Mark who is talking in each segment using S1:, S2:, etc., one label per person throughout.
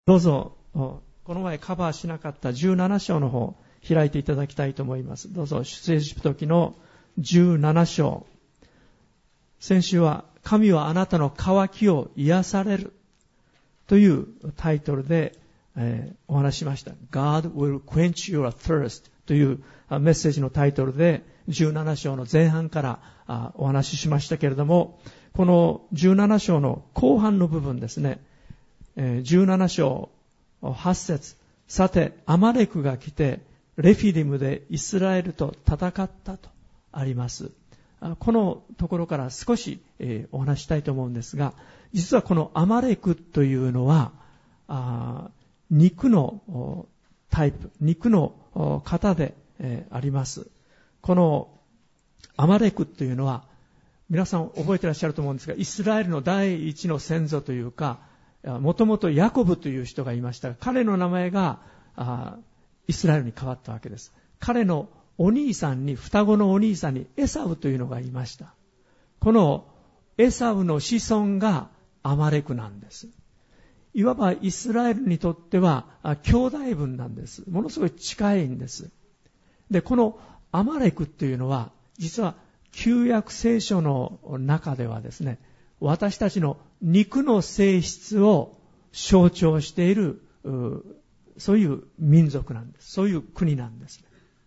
S1: どうぞ、この前カバーしなかった17章の方、開いていただきたいと思います。どうぞ、出エジプト記の17章。先週は、神はあなたの渇きを癒されるというタイトルで、お話ししました。God will quench your thirst というメッセージのタイトルで、17章の前半からお話ししましたけれども、この17章の後半の部分ですね、17章8節、さてアマレクが来てレフィディムでイスラエルと戦ったとあります。このところから少しお話したいと思うんですが、実はこのアマレクというのは肉のタイプ、肉の型であります。このアマレクというのは皆さん覚えていらっしゃると思うんですが、イスラエルの第一の先祖というか、もともとヤコブという人がいましたが、彼の名前がイスラエルに変わったわけです。彼のお兄さんに、双子のお兄さんにエサウというのがいました。このエサウの子孫がアマレクなんです。いわばイスラエルにとっては兄弟分なんです。ものすごい近いんです。で、このアマレクというのは、実は旧約聖書の中ではですね、私たちの肉の性質を象徴している、そういう民族なんです。そういう国なんです。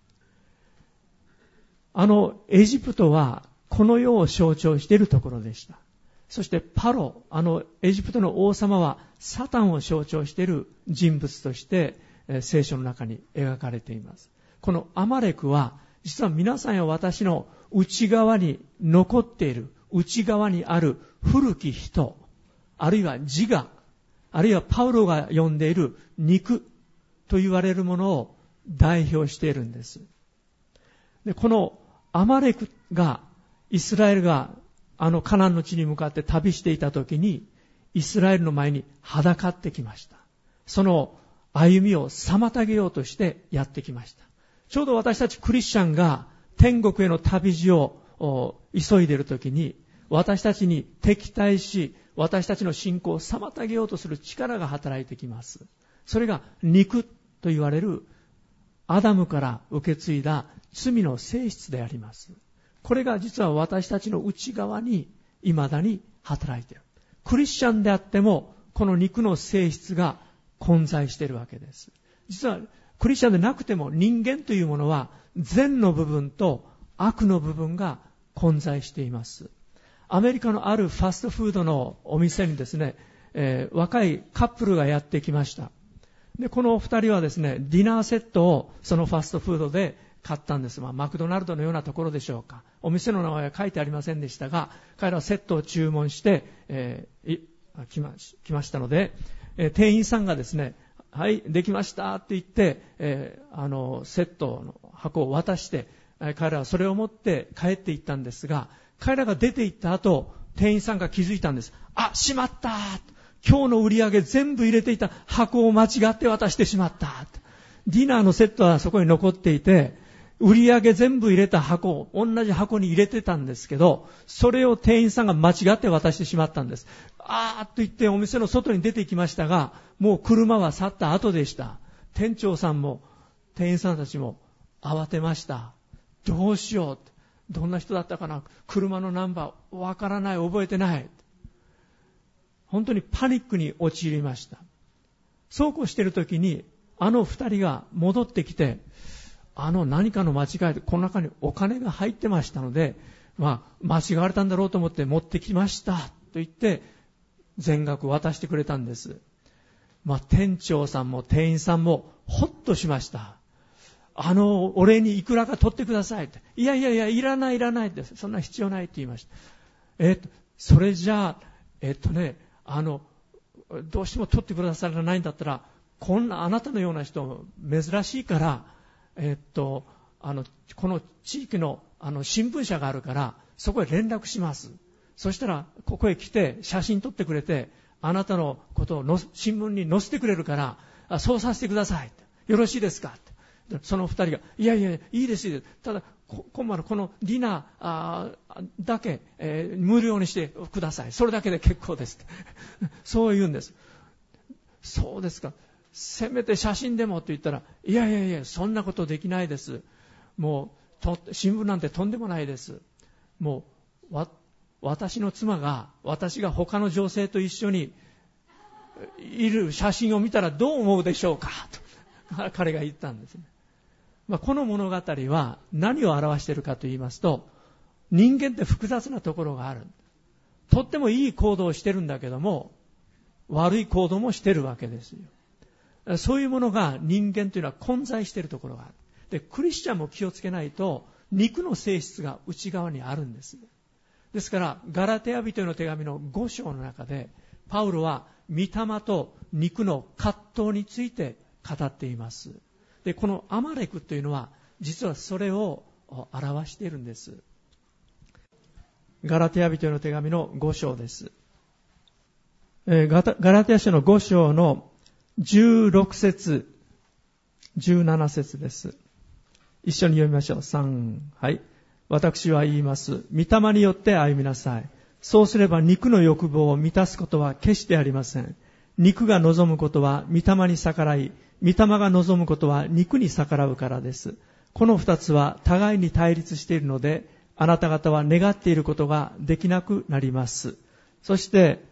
S1: エジプトはこの世を象徴しているところでした。そしてパロ、エジプトの王様はサタンを象徴している人物として聖書の中に描かれています。このアマレクは実は皆さんや私の内側に残っている、内側にある古き人、あるいは自我、あるいはパウロが呼んでいる肉と言われるものを代表しているんです。で、このアマレクが、イスラエルがカナンの地に向かって旅していたときに、イスラエルの前にはだかってきました。その歩みを妨げようとしてやってきました。ちょうど私たちクリスチャンが天国への旅路を急いでいるときに、私たちに敵対し、私たちの信仰を妨げようとする力が働いてきます。それが肉と言われるアダムから受け継いだ罪の性質であります。これが実は私たちの内側に未だに働いている。クリスチャンであってもこの肉の性質が混在しているわけです。実はクリスチャンでなくても人間というものは善の部分と悪の部分が混在しています。アメリカのあるファストフードのお店にですね、若いカップルがやってきました。で、この二人はですね、ディナーセットをそのファストフードで買ったんです。マクドナルドのようなところでしょうか。お店の名前は書いてありませんでしたが、彼らはセットを注文して、来ましたので、店員さんがですね、はい、できましたって言って、セットの箱を渡して、彼らはそれを持って帰っていったんですが、彼らが出て行った後、店員さんが気づいたんです。あ、しまった。今日の売り上げ全部入れていた箱を間違って渡してしまった。ディナーのセットはそこに残っていて、売り上げ全部入れた箱を同じ箱に入れてたんですけど、それを店員さんが間違って渡してしまったんです。あーっと言ってお店の外に出て行きましたが、もう車は去った後でした。店長さんも店員さんたちも慌てました。どうしよう。どんな人だったかな、車のナンバーわからない、覚えてない。本当にパニックに陥りました。そうこうしている時に二人が戻ってきて、何かの間違いでこの中にお金が入ってましたので、間違われたんだろうと思って持ってきましたと言って全額渡してくれたんです。店長さんも店員さんもほっとしました。お礼にいくらか取ってくださいって。いや、いらないって。そんな必要ないって言いました。それじゃあ、どうしても取ってくださらないんだったら、こんなあなたのような人珍しいから、この地域の新聞社があるから、そこへ連絡します。そしたら、ここへ来て写真撮ってくれて、あなたのことを新聞に載せてくれるから、そうさせてください。よろしいですかって。その二人が、いや、いいです。ただ、今晩のこのディナーだけ、無料にしてください。それだけで結構です。そう言うんです。 そうですか、せめて写真でもと言ったら、いやいやいや、そんなことできないです。もう新聞なんてとんでもないです。もう私の妻が、私が他の女性と一緒にいる写真を見たらどう思うでしょうかと彼が言ったんですね。この物語は何を表しているかと言いますと、人間って複雑なところがある。とってもいい行動をしているんだけども、悪い行動もしているわけですよ。そういうものが人間というのは混在しているところがある。で、クリスチャンも気をつけないと、肉の性質が内側にあるんです。ですから、ガラテヤ人への手紙の5章の中で、パウロは御霊と肉の葛藤について語っています。で、このアマレクというのは、実はそれを表しているんです。ガラテヤ人への手紙の5章です。ガラテヤ書の5章の16節、17節です。一緒に読みましょう。3、はい。私は言います。御霊によって歩みなさい。そうすれば肉の欲望を満たすことは決してありません。肉が望むことは御霊に逆らい、御霊が望むことは肉に逆らうからです。この二つは互いに対立しているので、あなた方は願っていることができなくなります。そして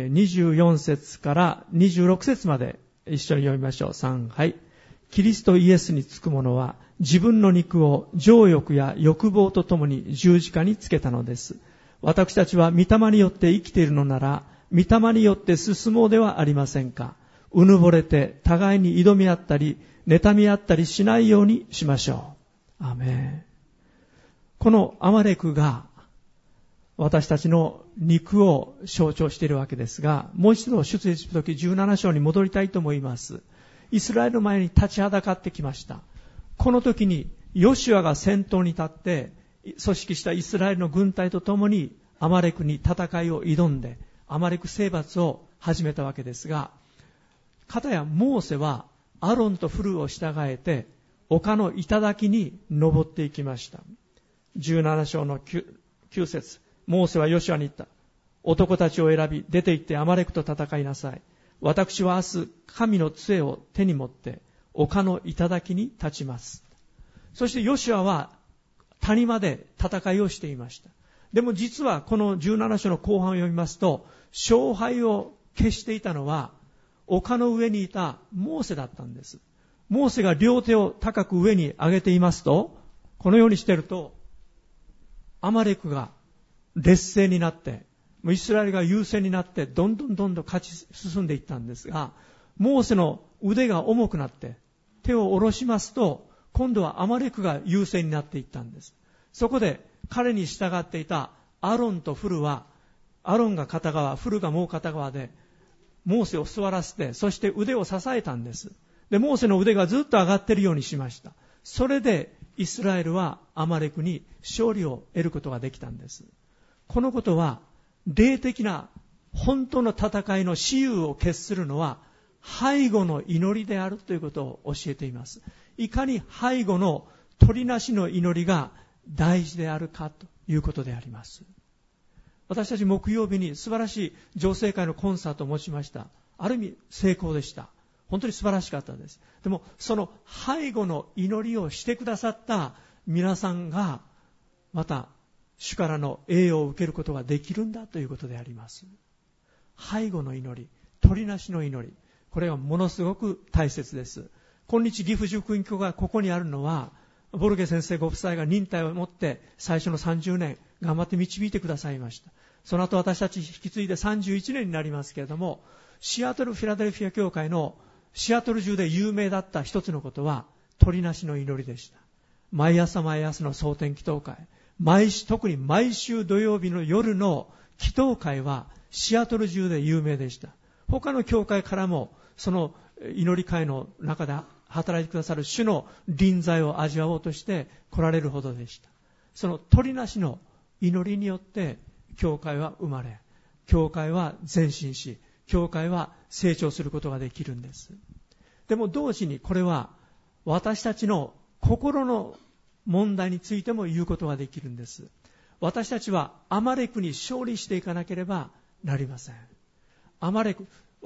S1: 24節から26節まで一緒に読みましょう。3、はい。キリストイエスにつく者は自分の肉を情欲や欲望とともに十字架につけたのです。私たちは御霊によって生きているのなら、御霊によって進もうではありませんか。うぬぼれて互いに挑み合ったり、妬み合ったりしないようにしましょう。アーメン。このアマレクが私たちの肉を象徴しているわけですが、もう一度出エジプト記17章に戻りたいと思います。イスラエルの前に立ちはだかってきました。この時にヨシュアが先頭に立って組織したイスラエルの軍隊とともにアマレクに戦いを挑んでアマレク征伐を始めたわけですが、片やモーセはアロンとフルを従えて丘の頂に登っていきました。17章の 9節、モーセはヨシュアに言った。男たちを選び出て行ってアマレクと戦いなさい。私は明日神の杖を手に持って丘の頂に立ちます。そしてヨシュアは谷間で戦いをしていました。でも実はこの17章の後半を読みますと、勝敗を決していたのは丘の上にいたモーセだったんです。モーセが両手を高く上に上げていますと、このようにしているとアマレクが劣勢になって、イスラエルが優勢になってどんどん勝ち進んでいったんですが、モーセの腕が重くなって手を下ろしますと、今度はアマレクが優勢になっていったんです。そこで彼に従っていたアロンとフルは、アロンが片側、フルがもう片側でモーセを座らせて、そして腕を支えたんです。で、モーセの腕がずっと上がっているようにしました。それでイスラエルはアマレクに勝利を得ることができたんです。このことは霊的な本当の戦いの雌雄を決するのは背後の祈りであるということを教えています。いかに背後の取りなしの祈りが大事であるかということであります。私たち木曜日に素晴らしい女性会のコンサートを持ちました。ある意味成功でした。本当に素晴らしかったです。でもその背後の祈りをしてくださった皆さんがまた主からの栄誉を受けることができるんだということであります。背後の祈り、取りなしの祈り、これはものすごく大切です。今日岐阜塾院教がここにあるのは、ボルゲ先生ご夫妻が忍耐を持って最初の30年頑張って導いてくださいました。その後私たち引き継いで31年になりますけれども、シアトルフィラデルフィア教会のシアトル中で有名だった一つのことは取りなしの祈りでした。毎朝の蒼天祈祷会、特に毎週土曜日の夜の祈祷会はシアトル中で有名でした。他の教会からもその祈り会の中で働いてくださる主の臨在を味わおうとして来られるほどでした。その取りなしの祈りによって教会は生まれ、教会は前進し、教会は成長することができるんです。でも同時にこれは私たちの心の問題についても言うことができるんです。私たちはアマレクに勝利していかなければなりません。アマレク、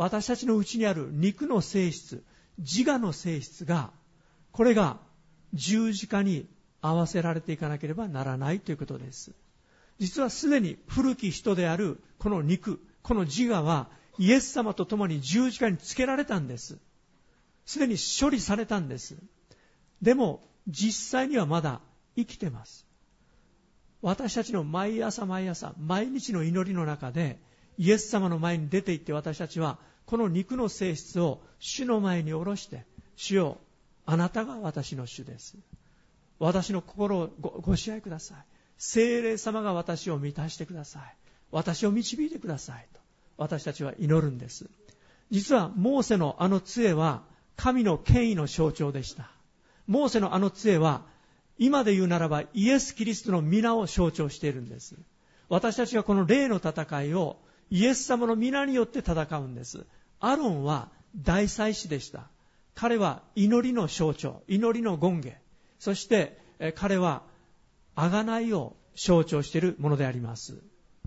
S1: 私たちのうちにある肉の性質、自我の性質が、これが十字架に合わせられていかなければならないということです。実はすでに古き人であるこの肉、この自我はイエス様と共に十字架につけられたんです。すでに処理されたんです。でも実際にはまだ生きてます。私たちの毎朝毎朝、毎日の祈りの中でイエス様の前に出て行って、私たちはこの肉の性質を主の前に下ろして、主よ、あなたが私の主です。私の心を ご支配ください。聖霊様が私を満たしてください。私を導いてくださいと私たちは祈るんです。実はモーセのあの杖は神の権威の象徴でした。モーセのあの杖は今で言うならばイエス・キリストの皆を象徴しているんです。私たちがこの霊の戦いをイエス様の皆によって戦うんです。アロンは大祭司でした。彼は祈りの象徴、祈りの権化、そして彼は贖いを象徴しているものであります。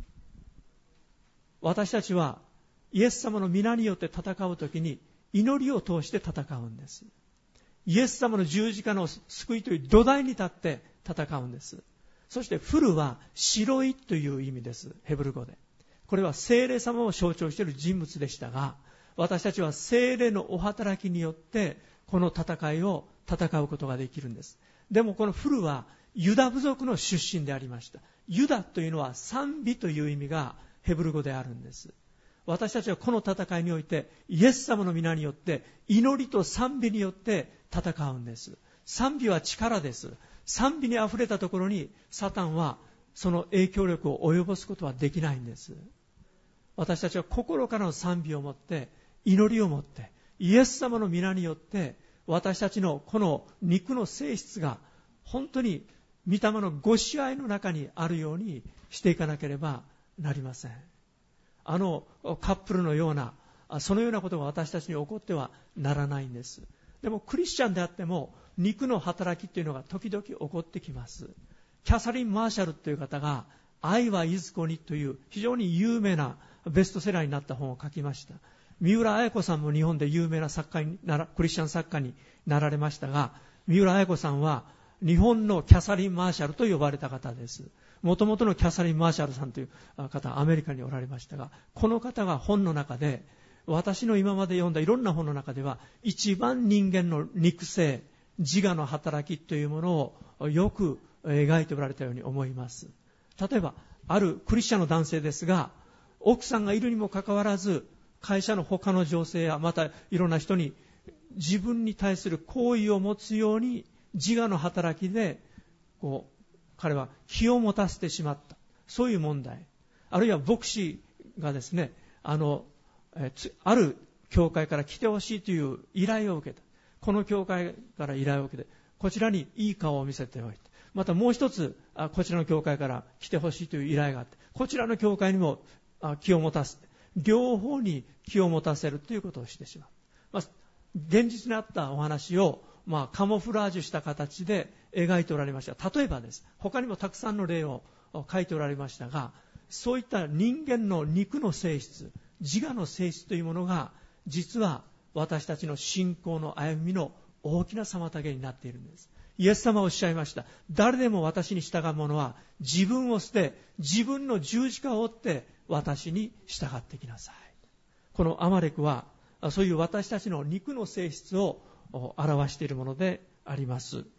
S1: 私たちはイエス様の皆によって戦うときに祈りを通して戦うんです。イエス様の十字架の救いという土台に立って戦うんです。そしてフルは白いという意味です。ヘブル語で。これは聖霊様を象徴している人物でしたが、私たちは聖霊のお働きによってこの戦いを戦うことができるんです。でもこのフルはユダ部族の出身でありました。ユダというのは賛美という意味がヘブル語であるんです。私たちはこの戦いにおいてイエス様の皆によって祈りと賛美によって戦うんです。賛美は力です。賛美にあふれたところにサタンはその影響力を及ぼすことはできないんです。私たちは心からの賛美を持って、祈りを持って、イエス様の皆によって私たちのこの肉の性質が本当に御霊のご支配の中にあるようにしていかなければなりません。カップルのようなそのようなことが私たちに起こってはならないんです。でもクリスチャンであっても肉の働きというのが時々起こってきます。キャサリン・マーシャルという方が愛はいずこにという非常に有名なベストセラーになった本を書きました。三浦綾子さんも日本で有名なクリスチャン作家になられましたが、三浦綾子さんは日本のキャサリン・マーシャルと呼ばれた方です。もともとのキャサリン・マーシャルさんという方はアメリカにおられましたが、この方が本の中で、私の今まで読んだいろんな本の中では一番人間の肉性、自我の働きというものをよく描いておられたように思います。例えばあるクリスチャンの男性ですが、奥さんがいるにもかかわらず会社の他の女性やまたいろんな人に自分に対する好意を持つように自我の働きで彼は気を持たせてしまった、そういう問題。あるいは牧師がですね、ある教会から来てほしいという依頼を受けた。この教会から依頼を受けて、こちらにいい顔を見せておいて、またもう一つこちらの教会から来てほしいという依頼があって、こちらの教会にも気を持たせて、両方に気を持たせるということをしてしまう。現実にあったお話をカモフラージュした形で描いておられました。例えばです。他にもたくさんの例を書いておられましたが、そういった人間の肉の性質、自我の性質というものが実は私たちの信仰の歩みの大きな妨げになっているんです。イエス様はおっしゃいました。誰でも私に従う者は自分を捨て、自分の十字架を追って私に従ってきなさい。このアマレクはそういう私たちの肉の性質を表しているものであります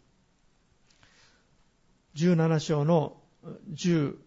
S1: 。17章の15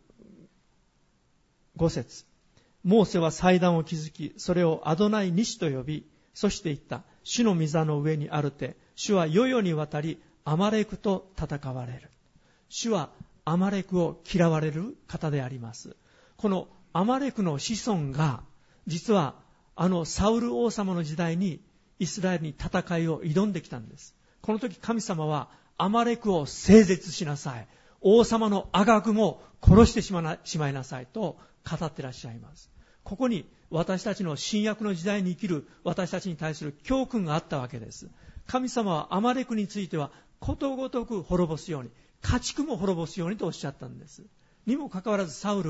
S1: 節。モーセは祭壇を築き、それをアドナイニシと呼び、そして言った。主の御座の上にあるて、主は世々にわたりアマレクと戦われる。主はアマレクを嫌われる方であります。このアマレクの子孫が、実はサウル王様の時代にイスラエルに戦いを挑んできたんです。この時神様はアマレクを整絶しなさい。王様のアガグも殺してしまいなさいと語ってらっしゃいます。ここに私たちの新約の時代に生きる私たちに対する教訓があったわけです。神様はアマレクについてはことごとく滅ぼすように、家畜も滅ぼすようにとおっしゃったんです。にもかかわらずサウルは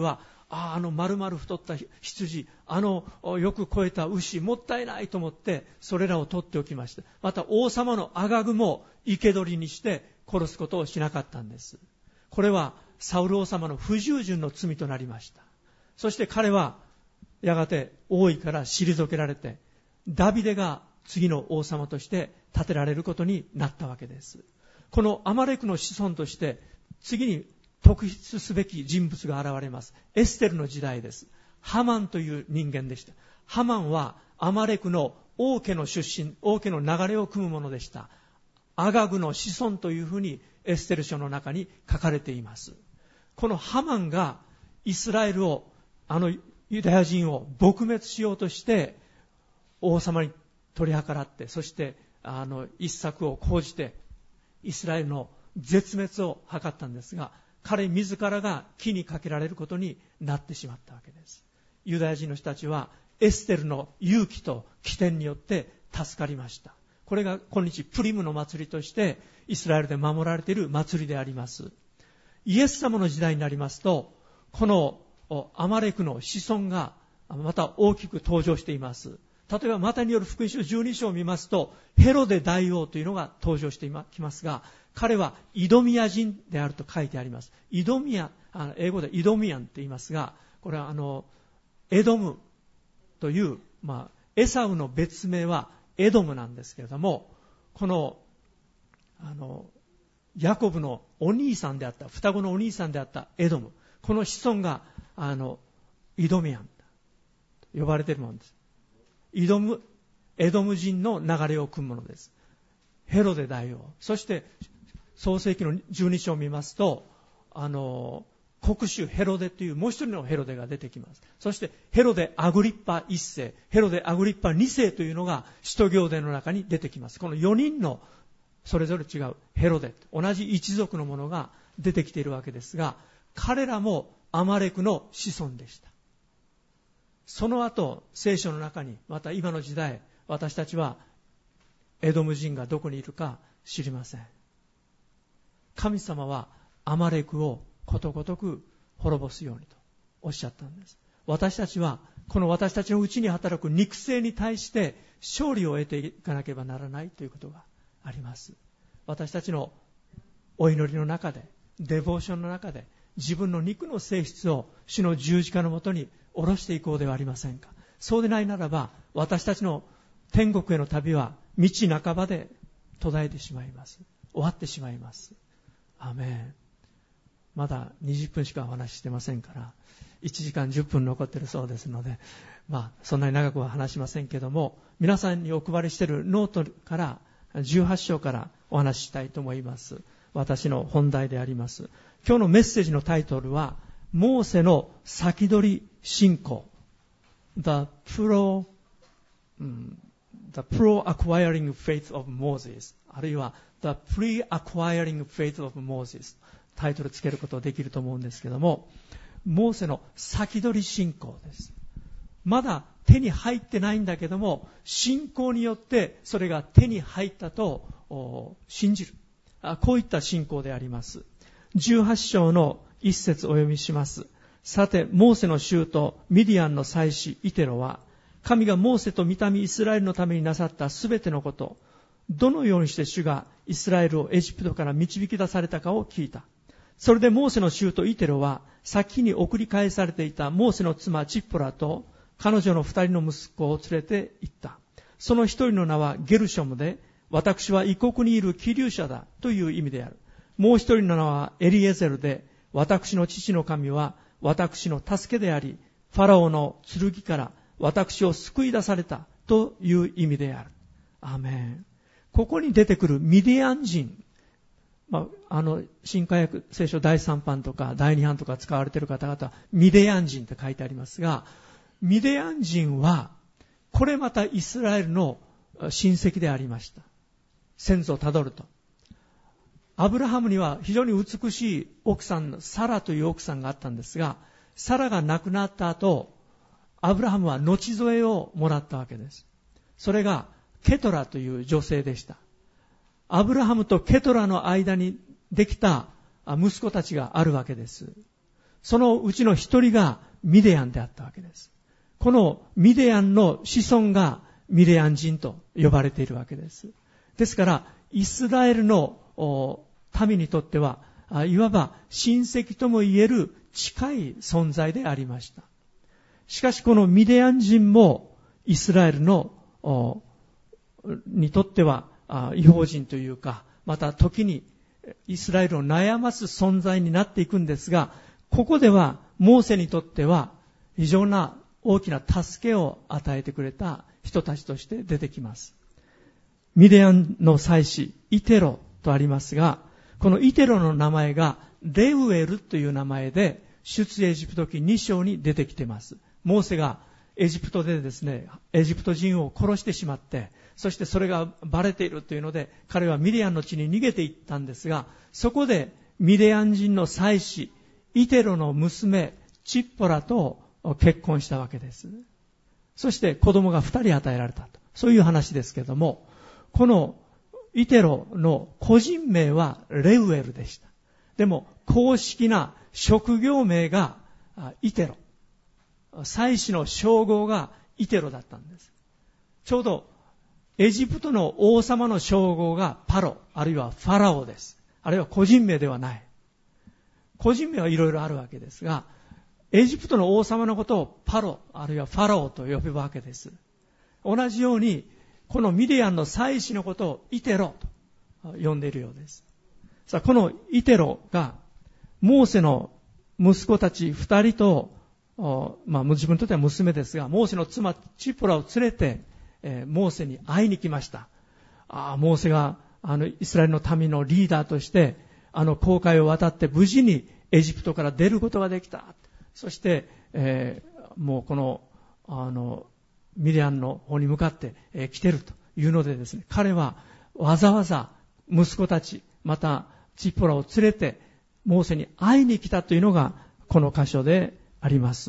S1: 丸々太った羊、よく肥えた牛、もったいないと思って、それらを取っておきました。また王様のアガグも生け捕りにして殺すことをしなかったんです。これはサウル王様の不従順の罪となりました。そして彼はやがて王位から退けられて、ダビデが次の王様として立てられることになったわけです。このアマレクの子孫として次に特筆すべき人物が現れます。エステルの時代です。ハマンという人間でした。ハマンはアマレクの王家の出身、王家の流れを組むものでした。アガグの子孫というふうにエステル書の中に書かれています。このハマンがイスラエルを、ユダヤ人を撲滅しようとして王様に取り計らって、そして一策を講じてイスラエルの絶滅を図ったんですが、彼自らが木にかけられることになってしまったわけです。ユダヤ人の人たちはエステルの勇気と起点によって助かりました。これが今日プリムの祭りとしてイスラエルで守られている祭りであります。イエス様の時代になりますと、このアマレクの子孫がまた大きく登場しています。例えばマタイによる福音書12章を見ますと、ヘロデ大王というのが登場してきますが、彼はイドミア人であると書いてあります。イドミア、英語でイドミアンと言いますが、これはエドムという、エサウの別名はエドムなんですけれども、このヤコブのお兄さんであった、双子のお兄さんであったエドム、この子孫がイドミアンと呼ばれているものです。エドム人の流れを組むものです。ヘロデ大王、そして創世記の12章を見ますと、国主ヘロデというもう一人のヘロデが出てきます。そしてヘロデアグリッパ1世、ヘロデアグリッパ2世というのが使徒行伝の中に出てきます。この4人のそれぞれ違うヘロデ、同じ一族のものが出てきているわけですが、彼らもアマレクの子孫でした。その後、聖書の中に、また今の時代、私たちはエドム人がどこにいるか知りません。神様はアマレクをことごとく滅ぼすようにとおっしゃったんです。私たちはこの私たちのうちに働く肉声に対して勝利を得ていかなければならないということがあります。私たちのお祈りの中で、デボーションの中で、自分の肉の性質を主の十字架のもとに下ろしていこうではありませんか。そうでないならば、私たちの天国への旅は道半ばで途絶えてしまいます。終わってしまいます。アメン。まだ20分しかお話ししてませんから、1時間10分残っているそうですので、そんなに長くは話しませんけども、皆さんにお配りしているノートから18章からお話ししたいと思います。私の本題であります。今日のメッセージのタイトルは、モーセの先取り信仰。The Pro-Acquiring Faith of Moses。あるいは The Pre-Acquiring Faith of Moses。タイトルつけることができると思うんですけども、モーセの先取り信仰です。まだ手に入ってないんだけども、信仰によってそれが手に入ったと信じる。こういった信仰であります。18章の一節お読みします。さて、モーセの舅ミディアンの祭司イテロは、神がモーセと御民イスラエルのためになさったすべてのこと、どのようにして主がイスラエルをエジプトから導き出されたかを聞いた。それでモーセの舅イテロは、先に送り返されていたモーセの妻チッポラと彼女の2人の息子を連れて行った。その一人の名はゲルショムで、私は異国にいる寄留者だという意味である。もう一人の名はエリエゼルで、私の父の神は私の助けであり、ファラオの剣から私を救い出されたという意味である。アーメン。ここに出てくるミディアン人、新海訳聖書第3版とか第2版とか使われている方々、ミディアン人と書いてありますが、ミディアン人はこれまたイスラエルの親戚でありました。先祖をたどると、アブラハムには非常に美しい奥さん、サラという奥さんがあったんですが、サラが亡くなった後、アブラハムは後添えをもらったわけです。それがケトラという女性でした。アブラハムとケトラの間にできた息子たちがあるわけです。 そのうちの一人がミディアンであったわけです。このミディアンの子孫がミディアン人と呼ばれているわけです。ですから、イスラエルの民にとっては、いわば親戚とも言える近い存在でありました。しかしこのミディアン人もイスラエルのにとっては異邦人というか、また時にイスラエルを悩ます存在になっていくんですが、ここではモーセにとっては非常な大きな助けを与えてくれた人たちとして出てきます。ミディアンの祭司イテロとありますが、このイテロの名前がレウエルという名前で出エジプト記2章に出てきています。モーセがエジプトでですね、エジプト人を殺してしまって、そしてそれがバレているというので、彼はミディアンの地に逃げていったんですが、そこでミディアン人の祭司イテロの娘チッポラと結婚したわけです。そして子供が2人与えられたと、そういう話ですけれども、このイテロの個人名はレウエルでした。でも公式な職業名がイテロ、祭司の称号がイテロだったんです。ちょうどエジプトの王様の称号がパロ、あるいはファラオです。あるいは個人名ではない。個人名はいろいろあるわけですが、エジプトの王様のことをパロ、あるいはファラオと呼ぶわけです。同じように、このミディアンの祭司のことをイテロと呼んでいるようです。さあ、このイテロが、モーセの息子たち2人と、自分にとっては娘ですが、モーセの妻チッポラを連れて、モーセに会いに来ました。モーセがイスラエルの民のリーダーとして航海を渡って無事にエジプトから出ることができた。そして、もうこのミディアンの方に向かって、来てるというのでですね、彼はわざわざ息子たちまたチッポラを連れてモーセに会いに来たというのがこの箇所であります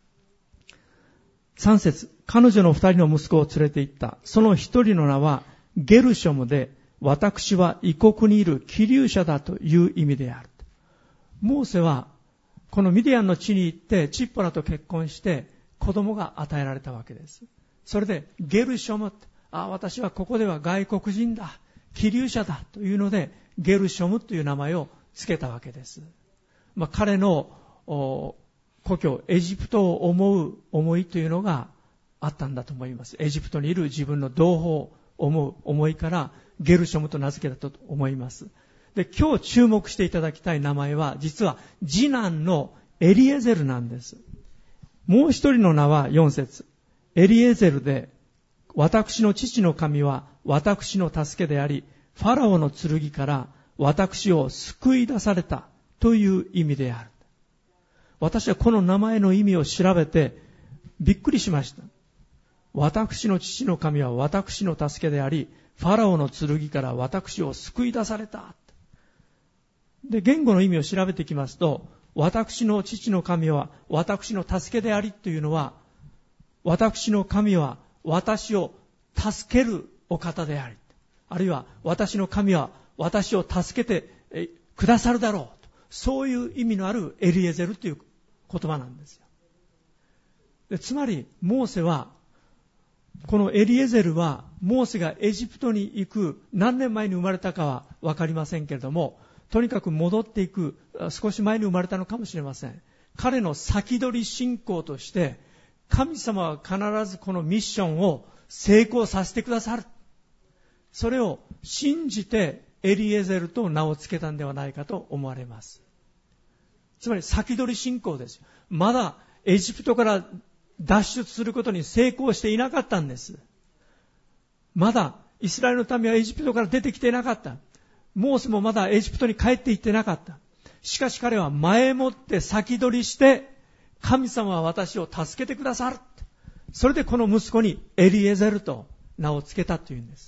S1: 。3節、彼女の2人の息子を連れて行った。その一人の名はゲルショムで、私は異国にいる寄留者だという意味である。モーセはこのミディアンの地に行ってチッポラと結婚して子供が与えられたわけです。それでゲルショム、私はここでは外国人だ、寄留者だというのでゲルショムという名前を付けたわけです。彼の故郷エジプトを思う思いというのがあったんだと思います。エジプトにいる自分の同胞を思う思いからゲルショムと名付けたと思います。で、今日注目していただきたい名前は実は次男のエリエゼルなんです。もう一人の名は4節、エリエゼルで、私の父の神は私の助けであり、ファラオの剣から私を救い出されたという意味である。私はこの名前の意味を調べてびっくりしました。私の父の神は私の助けであり、ファラオの剣から私を救い出された。で、言語の意味を調べてきますと、私の父の神は私の助けでありというのは、私の神は私を助けるお方であり、あるいは私の神は私を助けてくださるだろうと、そういう意味のあるエリエゼルという言葉なんですよ。で、つまりモーセは、このエリエゼルはモーセがエジプトに行く何年前に生まれたかは分かりませんけれども、とにかく戻っていく少し前に生まれたのかもしれません。彼の先取り信仰として神様は必ずこのミッションを成功させてくださる、それを信じてエリエゼルと名を付けたんではないかと思われます。つまり先取り信仰ですよ。まだエジプトから脱出することに成功していなかったんです。まだイスラエルの民はエジプトから出てきていなかった。モーセもまだエジプトに帰って行ってなかった。しかし彼は前もって先取りして、神様は私を助けてくださる。それでこの息子にエリエゼルと名を付けたというんです。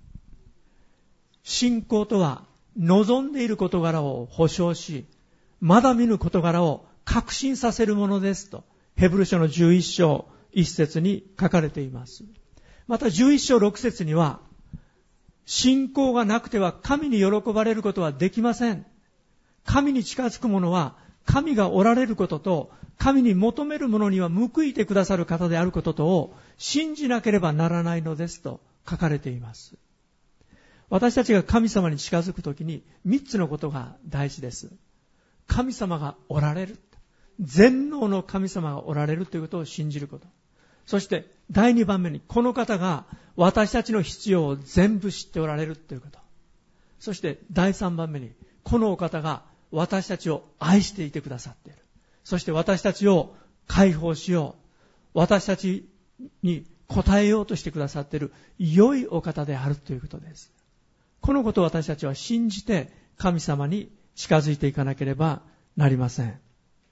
S1: 信仰とは望んでいる事柄を保証し、まだ見ぬ事柄を確信させるものですと、ヘブル書の11章1節に書かれています。また11章6節には、信仰がなくては神に喜ばれることはできません。神に近づく者は神がおられることと、神に求めるものには報いてくださる方であることとを信じなければならないのですと書かれています。私たちが神様に近づくときに3つのことが大事です。神様がおられる。全能の神様がおられるということを信じること。そして第2番目に、この方が私たちの必要を全部知っておられるということ。そして第3番目に、このお方が私たちを愛していてくださっている。そして私たちを解放しよう。私たちに応えようとしてくださっている良いお方であるということです。このことを私たちは信じて神様に近づいていかなければなりません。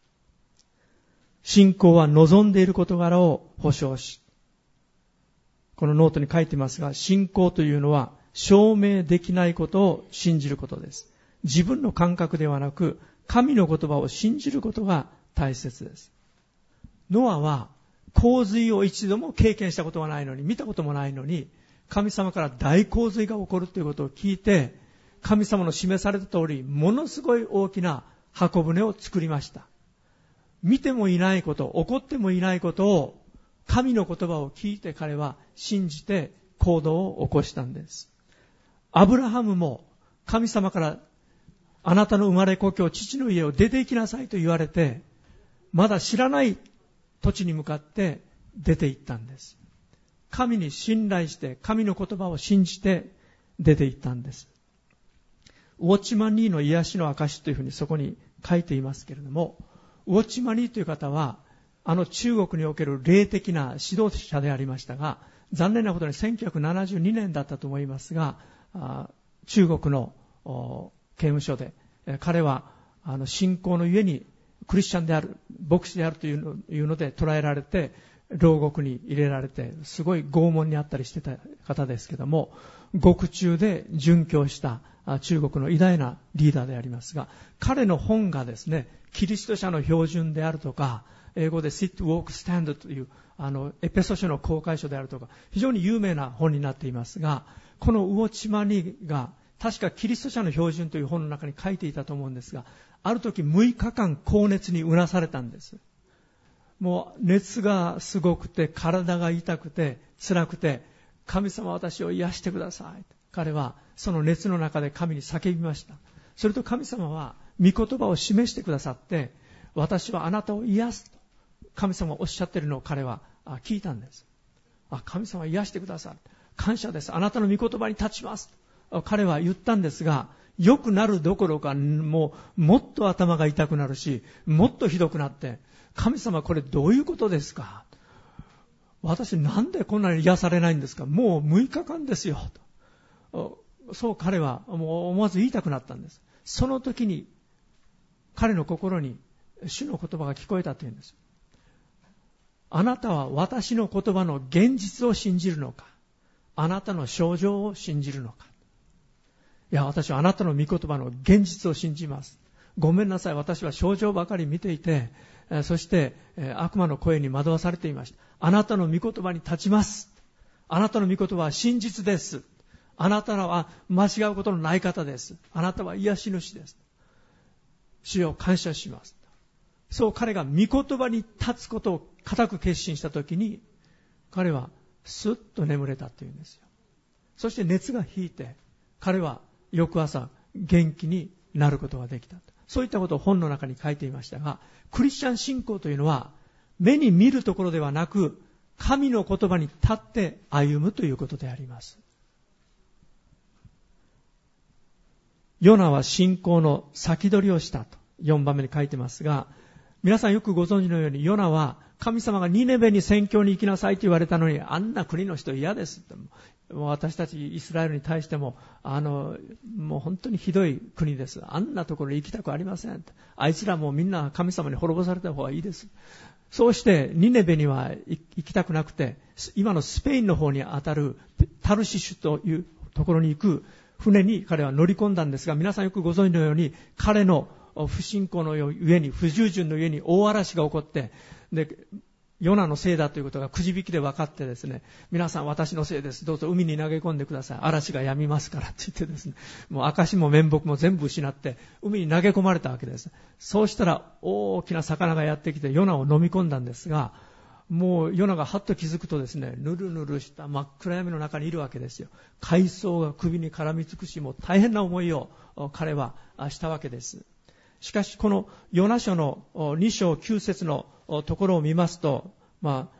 S1: 信仰は望んでいる事柄を保証し、このノートに書いていますが、信仰というのは証明できないことを信じることです。自分の感覚ではなく、神の言葉を信じることが大切です。ノアは洪水を一度も経験したことがないのに、見たこともないのに、神様から大洪水が起こるということを聞いて、神様の示された通り、ものすごい大きな箱舟を作りました。見てもいないこと、起こってもいないことを、神の言葉を聞いて彼は信じて行動を起こしたんです。アブラハムも神様から、あなたの生まれ故郷、父の家を出て行きなさいと言われて、まだ知らない土地に向かって出て行ったんです。神に信頼して、神の言葉を信じて出て行ったんです。ウォッチマンニーの癒しの証というふうにそこに書いていますけれども、ウォッチマニーという方は、中国における霊的な指導者でありましたが、残念なことに1972年だったと思いますが、中国の刑務所で、彼は信仰のゆえにクリスチャンである、牧師であるというので捕らえられて、牢獄に入れられて、すごい拷問にあったりしてた方ですけども、獄中で殉教した中国の偉大なリーダーでありますが、彼の本がですね、キリスト者の標準であるとか、英語で Sit, Walk, Stand というエペソ書の公開書であるとか、非常に有名な本になっていますが、このウォッチマニーが確かキリスト者の標準という本の中に書いていたと思うんですが、ある時6日間高熱にうなされたんです。もう熱がすごくて、体が痛くて辛くて、神様私を癒してください。彼はその熱の中で神に叫びました。それと神様は御言葉を示してくださって、私はあなたを癒すと神様がおっしゃっているのを彼は聞いたんです。神様は癒してくださる。感謝です。あなたの御言葉に立ちますと彼は言ったんですが、良くなるどころかもっと頭が痛くなるし、もっとひどくなって、神様これどういうことですか、私なんでこんなに癒されないんですか、もう6日間ですよと、そう彼はもう思わず言いたくなったんです。その時に彼の心に主の言葉が聞こえたというんです。あなたは私の言葉の現実を信じるのか、あなたの症状を信じるのか。いや、私はあなたの御言葉の現実を信じます。ごめんなさい、私は症状ばかり見ていて、そして悪魔の声に惑わされていました。あなたの御言葉に立ちます。あなたの御言葉は真実です。あなたは間違うことのない方です。あなたは癒し主です。主よ感謝します。そう彼が御言葉に立つことを固く決心したときに、彼はスッと眠れたというんですよ。そして熱が引いて、彼は翌朝元気になることができた。そういったことを本の中に書いていましたが、クリスチャン信仰というのは目に見るところではなく、神の言葉に立って歩むということであります。ヨナは信仰の先取りをしたと4番目に書いてますが、皆さんよくご存知のように、ヨナは神様がニネベに宣教に行きなさいと言われたのに、あんな国の人嫌ですと、私たちイスラエルに対してももう本当にひどい国です、あんなところに行きたくありません、あいつらもみんな神様に滅ぼされた方がいいです。そうしてニネベには行きたくなくて、今のスペインの方にあたるタルシシュというところに行く船に彼は乗り込んだんですが、皆さんよくご存知のように、彼の不信仰の上に、不従順の上に大嵐が起こって、でヨナのせいだということがくじ引きで分かってですね、皆さん私のせいです。どうぞ海に投げ込んでください。嵐が止みますからって言ってですね、もう証も面目も全部失って海に投げ込まれたわけです。そうしたら大きな魚がやってきてヨナを飲み込んだんですが、もうヨナがはっと気づくとですね、ぬるぬるした真っ暗闇の中にいるわけですよ。海藻が首に絡みつくし、もう大変な思いを彼はしたわけです。しかしこのヨナ書の2章9節のところを見ますと、皆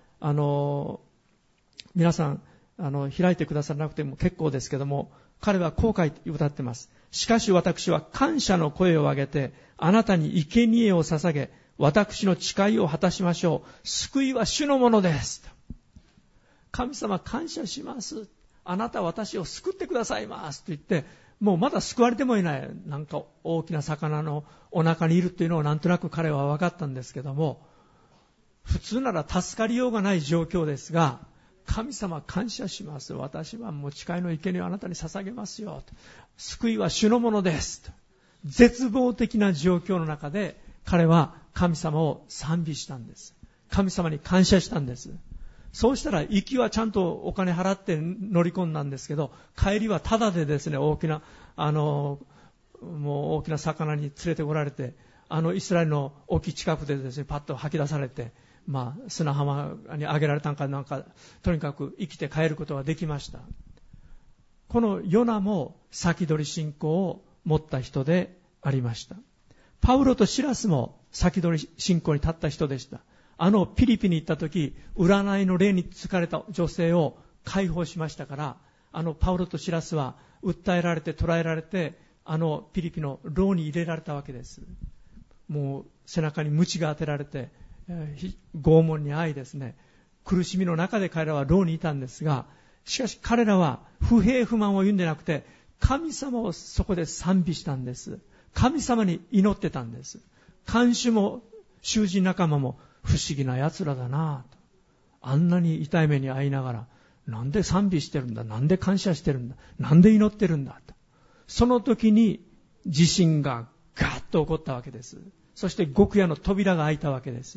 S1: さん開いてくださらなくても結構ですけども、彼はこう歌っています。しかし私は感謝の声を上げてあなたに生贄を捧げ、私の誓いを果たしましょう。救いは主のものです。神様感謝します。あなたは私を救ってくださいますと言って、もうまだ救われてもいない、なんか大きな魚のお腹にいるというのをなんとなく彼は分かったんですけども、普通なら助かりようがない状況ですが、神様感謝します。私はもう誓いの生贄をあなたに捧げますよ。救いは主のものです。絶望的な状況の中で彼は神様を賛美したんです。神様に感謝したんです。そうしたら行きはちゃんとお金払って乗り込んだんですけど、帰りはタダでですね、大きなもう大きな魚に連れてこられて、イスラエルの沖近くでですね、パッと吐き出されて、砂浜に上げられたんかなんか、とにかく生きて帰ることができました。このヨナも先取り信仰を持った人でありました。パウロとシラスも先取り信仰に立った人でした。ピリピに行った時、占いの霊に疲れた女性を解放しましたから、パウロとシラスは訴えられて捕らえられて、ピリピの牢に入れられたわけです。もう背中に鞭が当てられて、拷問に遭いですね、苦しみの中で彼らは牢にいたんですが、しかし彼らは不平不満を言うんでなくて、神様をそこで賛美したんです。神様に祈ってたんです。看守も囚人仲間も不思議な奴らだなぁと。あんなに痛い目に遭いながら、なんで賛美してるんだ、なんで感謝してるんだ、なんで祈ってるんだと。その時に地震がガーッと起こったわけです。そして極夜の扉が開いたわけです。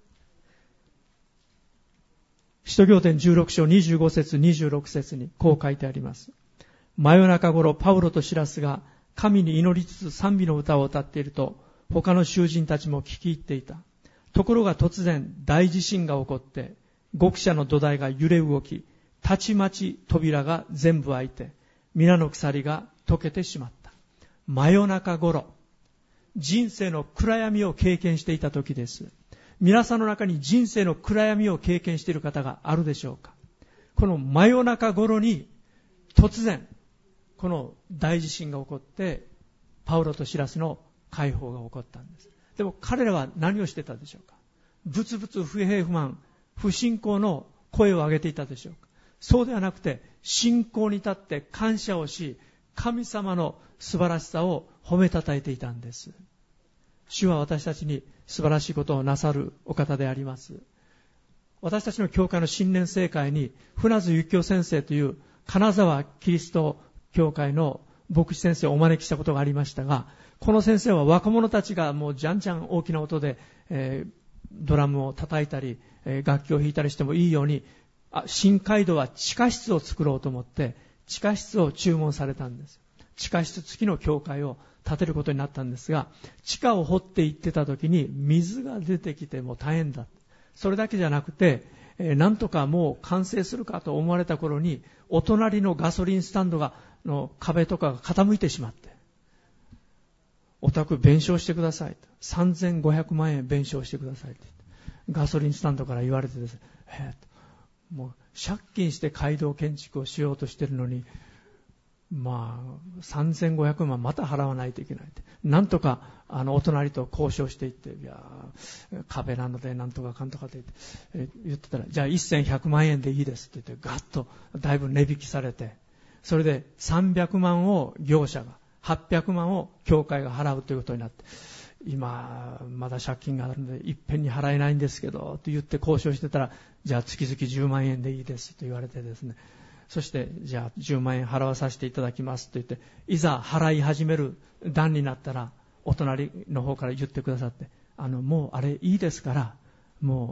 S1: 使徒行伝16章25節26節にこう書いてあります。真夜中頃パウロとシラスが神に祈りつつ賛美の歌を歌っていると、他の囚人たちも聞き入っていた。ところが突然大地震が起こって、獄舎の土台が揺れ動き、たちまち扉が全部開いて、皆の鎖が解けてしまった。真夜中頃、人生の暗闇を経験していた時です。皆さんの中に人生の暗闇を経験している方があるでしょうか。この真夜中頃に突然この大地震が起こって、パウロとシラスの解放が起こったんです。でも彼らは何をしてたでしょうか。ぶつぶつ不平不満、不信仰の声を上げていたでしょうか。そうではなくて、信仰に立って感謝をし、神様の素晴らしさを褒めたたえていたんです。主は私たちに素晴らしいことをなさるお方であります。私たちの教会の新年聖会に船津幸雄先生という金沢キリスト教会の牧師先生をお招きしたことがありましたが、この先生は若者たちがもうじゃんじゃん大きな音で、ドラムを叩いたり、楽器を弾いたりしてもいいように、新街道は地下室を作ろうと思って地下室を注文されたんです。地下室付きの教会を建てることになったんですが、地下を掘っていってた時に水が出てきてもう大変だ。それだけじゃなくて、なんとかもう完成するかと思われた頃に、お隣のガソリンスタンドの壁とかが傾いてしまって、お宅弁償してください。3500万円弁償してくださいってガソリンスタンドから言われてですね、もう借金して街道建築をしようとしてるのに、3500万また払わないといけないって。なんとかお隣と交渉していって、いや壁なのでなんとかかんとかって言ってたら、じゃあ1100万円でいいですって言って、ガッとだいぶ値引きされて、それで300万を業者が、800万を教会が払うということになって、今まだ借金があるのでいっぺんに払えないんですけどと言って交渉してたら、じゃあ月々10万円でいいですと言われてですね、そしてじゃあ10万円払わさせていただきますと言って、いざ払い始める段になったら、お隣の方から言ってくださって、もうあれいいですから、も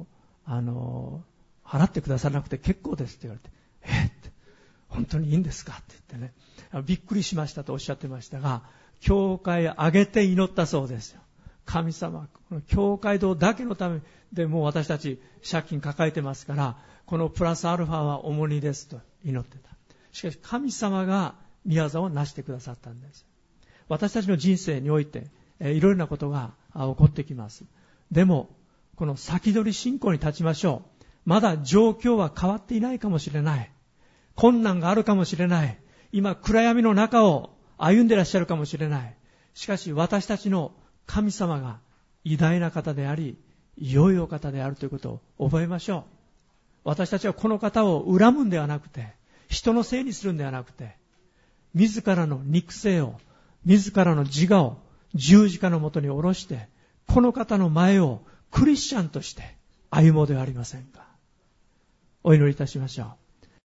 S1: 払ってくださらなくて結構ですって言われて、って本当にいいんですかって言ってね、びっくりしましたとおっしゃってましたが、教会挙げて祈ったそうですよ。神様、この教会堂だけのためでもう私たち借金抱えてますから、このプラスアルファは重荷ですと祈ってた。しかし神様が宮業を成してくださったんです。私たちの人生においていろいろなことが起こってきます。でもこの先取り信仰に立ちましょう。まだ状況は変わっていないかもしれない。困難があるかもしれない。今暗闇の中を歩んでいらっしゃるかもしれない。しかし私たちの神様が偉大な方であり、良いお方であるということを覚えましょう。私たちはこの方を恨むんではなくて、人のせいにするんではなくて、自らの肉声を、自らの自我を十字架のもとに下ろして、この方の前をクリスチャンとして歩もうではありませんか。お祈りいたしましょう。